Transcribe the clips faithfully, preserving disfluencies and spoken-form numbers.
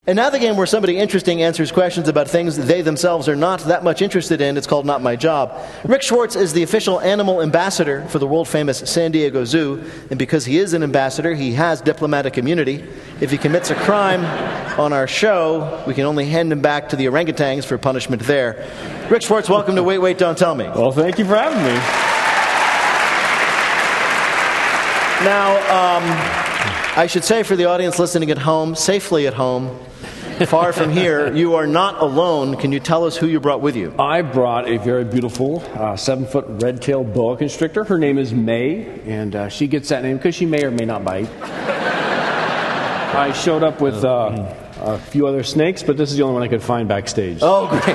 And now the game where somebody interesting answers questions about things that they themselves are not that much interested in. It's called Not My Job. Rick Schwartz is the official animal ambassador for the world-famous San Diego Zoo. And because he is an ambassador, he has diplomatic immunity. If he commits a crime on our show, we can only hand him back to the orangutans for punishment there. Rick Schwartz, welcome to Wait, Wait, Don't Tell Me. Well, thank you for having me. Now, um, I should say for the audience listening at home, safely at home, far from here, you are not alone. Can you tell us who you brought with you? I brought a very beautiful uh, seven-foot red-tailed boa constrictor. Her name is May, and uh, she gets that name because she may or may not bite. I showed up with uh, a few other snakes, but this is the only one I could find backstage. Oh, great.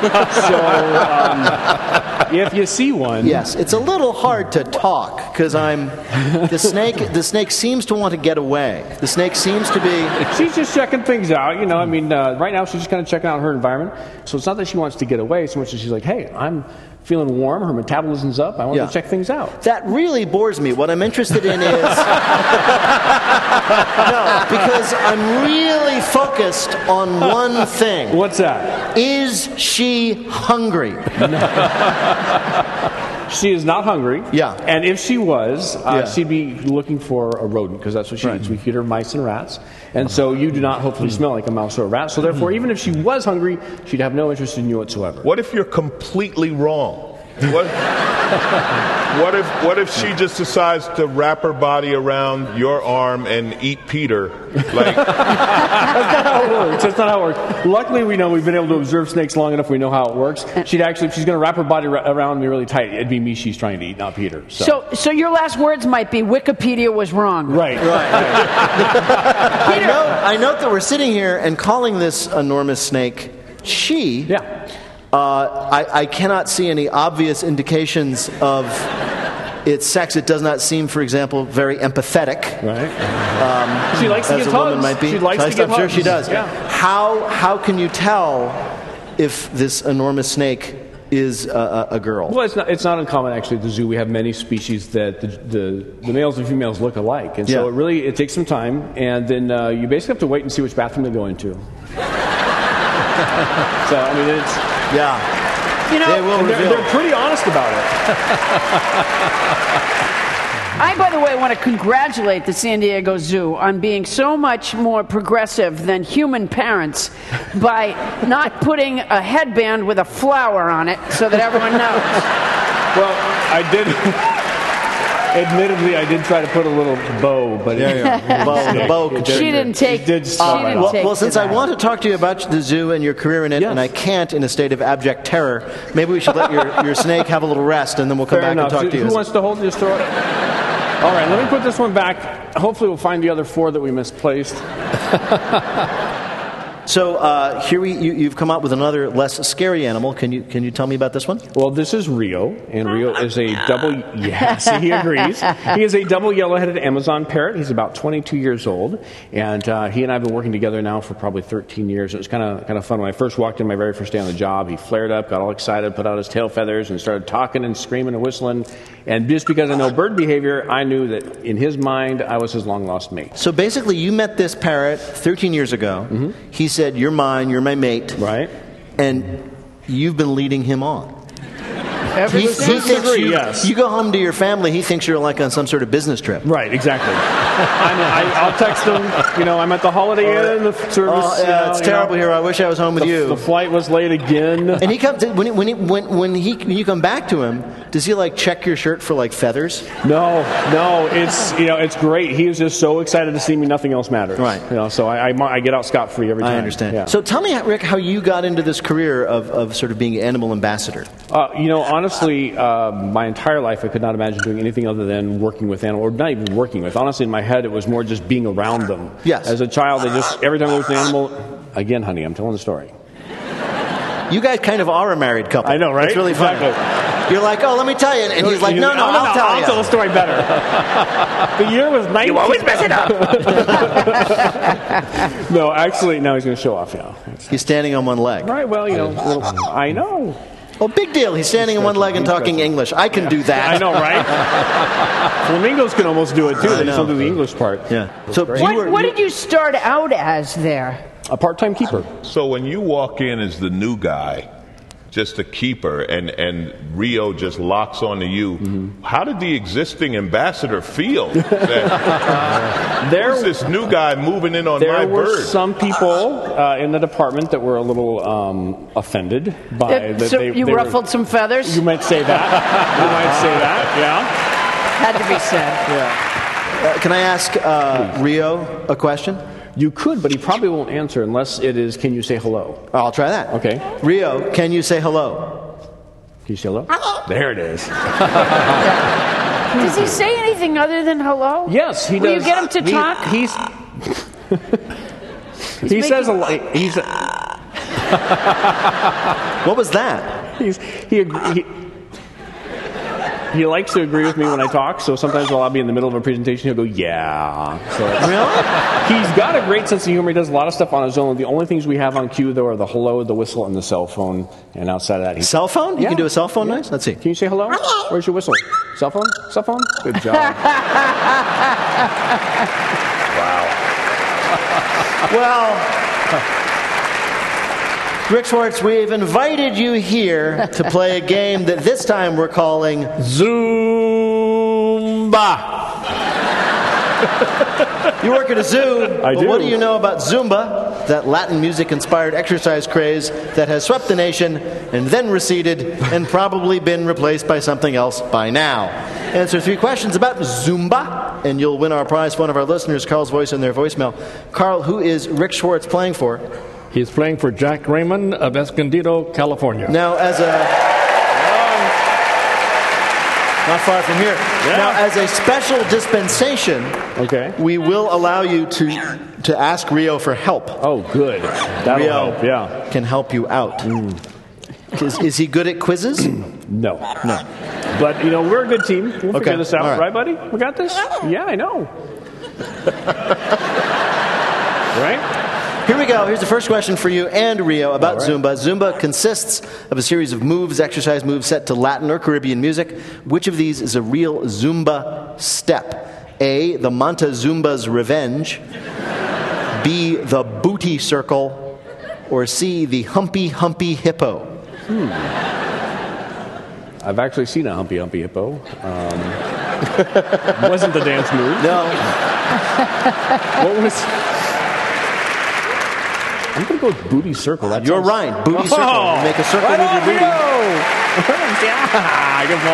So, um, if you see one... Yes, it's a little hard to talk, because I'm... The snake the snake seems to want to get away. The snake seems to be... She's just checking things out, you know. I mean, uh, right now she's just kind of checking out her environment. So it's not that she wants to get away so much as she's like, hey, I'm feeling warm, her metabolism's up, I want Yeah. to check things out. That really bores me. What I'm interested in is... No, because I'm really focused on one thing. What's that? Is she hungry? She is not hungry. Yeah. And if she was, uh, Yeah. she'd be looking for a rodent, because that's what she Right. eats. We feed her mice and rats. And so you do not hopefully smell like a mouse or a rat. So therefore, even if she was hungry, she'd have no interest in you whatsoever. What if you're completely wrong? What, what if what if she just decides to wrap her body around your arm and eat Peter? Like, That's not how it works. That's not how it works. Luckily, we know we've been able to observe snakes long enough. We know how it works. She'd actually, if she's going to wrap her body ra- around me really tight, it'd be me she's trying to eat, not Peter. So, So, so your last words might be Wikipedia was wrong. right. I note, I note that we're sitting here and calling this enormous snake she. Yeah. Uh, I, I cannot see any obvious indications of its sex. It does not seem, for example, very empathetic. Right. Um, she likes to as get a woman hugs. might be. She likes I'm to get sure hugs. she does. Yeah. How how can you tell if this enormous snake is a, a, a girl? Well, it's not, it's not uncommon, actually, at the zoo. We have many species that the, the, the males and females look alike. And so Yeah. it really it takes some time, and then uh, you basically have to wait and see which bathroom they go into. So, I mean, it's... Yeah. You know, They will And they're, reveal. they're pretty honest about it. I, by the way, want to congratulate the San Diego Zoo on being so much more progressive than human parents by not putting a headband with a flower on it so that everyone knows. Well, I did... Admittedly, I did try to put a little bow, but... Yeah, yeah. Bow, the bow could She do it. didn't take. She did She stop didn't right Well, take well, to since I that. want to talk to you about the zoo and your career in it, Yes. and I can't in a state of abject terror, maybe we should let your, your snake have a little rest, and then we'll come Fair back enough. and talk Who to you. who wants to hold this throw it? All right, let me put this one back. Hopefully we'll find the other four that we misplaced. So uh, here we, you, you've come up with another less scary animal. Can you can you tell me about this one? Well, this is Rio, and Rio is a double... Yes, he agrees. He is a double yellow-headed Amazon parrot. He's about twenty-two years old, and uh, he and I have been working together now for probably thirteen years. It was kind of kind of fun. When I first walked in my very first day on the job, he flared up, got all excited, put out his tail feathers, and started talking and screaming and whistling. And just because I know bird behavior, I knew that in his mind, I was his long-lost mate. So basically, you met this parrot thirteen years ago. Mm-hmm. He said, "You're mine. You're my mate." Right? And you've been leading him on. Every He, he thinks degree, you, yes. you go home to your family. He thinks you're like on some sort of business trip. Right, exactly. I'm, I, I'll text him, you know, I'm at the Holiday Inn, the service. Oh, you yeah, know, it's you terrible know, here. I wish I was home with the, you. The flight was late again. And he comes when he, when he, when when he when you come back to him. Does he like check your shirt for like feathers? No, no, it's you know it's great. He was just so excited to see me. Nothing else matters. Right. You know, so I, I, I get out scot free every time. I understand. Yeah. So tell me, Rick, how you got into this career of, of sort of being an animal ambassador. Uh, you know, honestly, uh, my entire life I could not imagine doing anything other than working with animals, or not even working with. Honestly, in my head, it was more just being around them. Yes. As a child, I just every time I looked at an animal. Again, honey, I'm telling the story. You guys kind of are a married couple. I know, right? It's really funny. Exactly. You're like, oh, let me tell you. And he's like, no, no, Oh, I'll tell I'll you. tell the story better. The year was nineteen. you always mess it up. No, actually, now he's going to show off. Yeah. He's standing on one leg. Right. Well, you know, little, I know. Well, big deal. He's standing on one leg and talking English. I can do that. I know, right? Flamingos can almost do it too. I They just know. don't do the English part. Yeah. So you What, were, what you- did you start out as there? A part-time keeper. So when you walk in as the new guy, just a keeper, and, and Rio just locks onto you, mm-hmm. how did the existing ambassador feel? That, there, who's this new guy moving in on there my were bird? some people uh, in the department that were a little um, offended by Uh, that. so they, you they ruffled were, some feathers? You might say that. You might say that, yeah. Had to be said. Yeah. Uh, can I ask uh, Rio a question? You could, but he probably won't answer unless it is, can you say hello? I'll try that. Okay. Rio, can you say hello? Can you say hello? There it is. Does he say anything other than hello? Yes, he Will does. you get him to he, talk? He's... He's he making- says a lot. He's... What was that? He's, he, agree, he, he likes to agree with me when I talk, so sometimes while I'll be in the middle of a presentation, he'll go, yeah. So it's, Really? he's got a great sense of humor. He does a lot of stuff on his own. The only things we have on cue, though, are the hello, the whistle, and the cell phone. And outside of that, he's... Cell phone? You Yeah. can do a cell phone Yeah. nice? Let's see. Can you say hello? Where's your whistle? Cell phone? Cell phone? Good job. Well, Rick Schwartz, we've invited you here to play a game that this time we're calling Zumba. You work at a zoo. I but do. What do you know about Zumba, that Latin music-inspired exercise craze that has swept the nation and then receded and probably been replaced by something else by now? Answer three questions about Zumba, and you'll win our prize for one of our listeners, Carl's voice in their voicemail. Carl, who is Rick Schwartz playing for? He's playing for Jack Raymond of Escondido, California. Now, as a... Not far from here. Yeah. Now, as a special dispensation, Okay. we will allow you to to ask Rio for help. Oh, good. That'll Rio help, yeah. can help you out. Is, is he good at quizzes? No. No. But, you know, we're a good team. We'll Okay. figure this out. All right. Right, buddy? We got this? Yeah, I know. Right? Here we go. Here's the first question for you and Rio about All right. Zumba. Zumba consists of a series of moves, exercise moves set to Latin or Caribbean music. Which of these is a real Zumba step? A, the Montezumba's Revenge. B, the Booty Circle. Or C, the Humpy Humpy Hippo. Hmm. I've actually seen a Humpy Humpy Hippo. Um, wasn't the dance move. No. What was... I'm going to go with Booty Circle. That You're sounds- right. Booty Circle. Oh, You make a circle right with your on, booty. yeah, good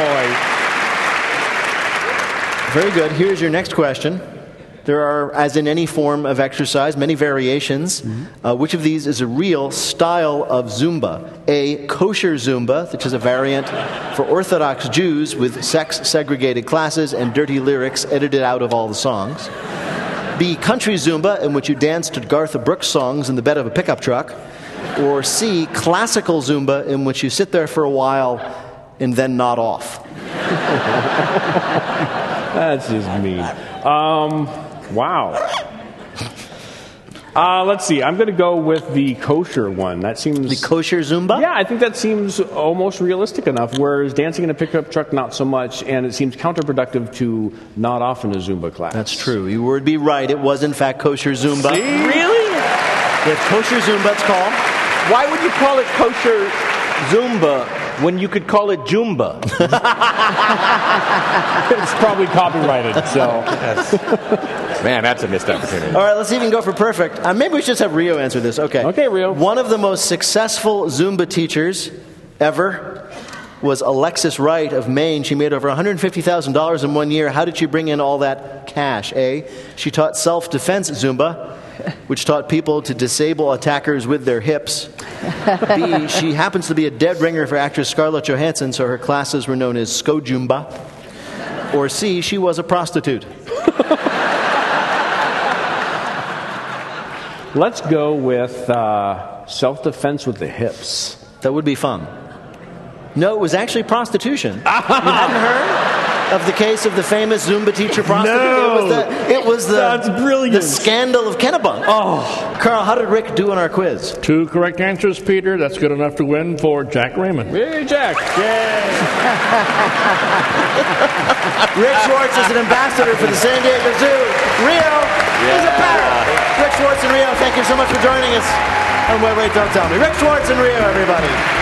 boy. Very good. Here's your next question. There are, as in any form of exercise, many variations. Mm-hmm. Uh, which of these is a real style of Zumba? A, kosher Zumba, which is a variant for Orthodox Jews with sex-segregated classes and dirty lyrics edited out of all the songs. B, country Zumba, in which you dance to Garth Brooks songs in the bed of a pickup truck. Or C, classical Zumba, in which you sit there for a while and then nod off. That's just mean. Um, wow. Uh, let's see. I'm going to go with the kosher one. That seems... The kosher Zumba? Yeah, I think that seems almost realistic enough, whereas dancing in a pickup truck, not so much, and it seems counterproductive to nod off in a Zumba class. That's true. You would be right. It was, in fact, kosher Zumba. See? Really? It's kosher Zumba, it's called. Why would you call it kosher Zumba when you could call it Jumba? It's probably copyrighted, so... Man, that's a missed opportunity. All right, let's even go for perfect. Uh, maybe we should just have Rio answer this. Okay. Okay, Rio. One of the most successful Zumba teachers ever was Alexis Wright of Maine. She made over one hundred fifty thousand dollars in one year. How did she bring in all that cash? A, she taught self-defense Zumba, which taught people to disable attackers with their hips. B, she happens to be a dead ringer for actress Scarlett Johansson, so her classes were known as Skojumba. Or C, she was a prostitute. Let's go with uh, self-defense with the hips. That would be fun. No, it was actually prostitution. You hadn't heard of the case of the famous Zumba teacher prostitute? No. It was the, it was the, That's brilliant. the scandal of Kennebunk. Oh. Carl, how did Rick do on our quiz? Two correct answers, Peter. That's good enough to win for Jack Raymond. Hey, Jack. Yay. Rick Schwartz is an ambassador for the San Diego Zoo. Rio, He's a parrot. Rick Schwartz and Rio, thank you so much for joining us. And wait, wait, don't tell me. Rick Schwartz and Rio, everybody.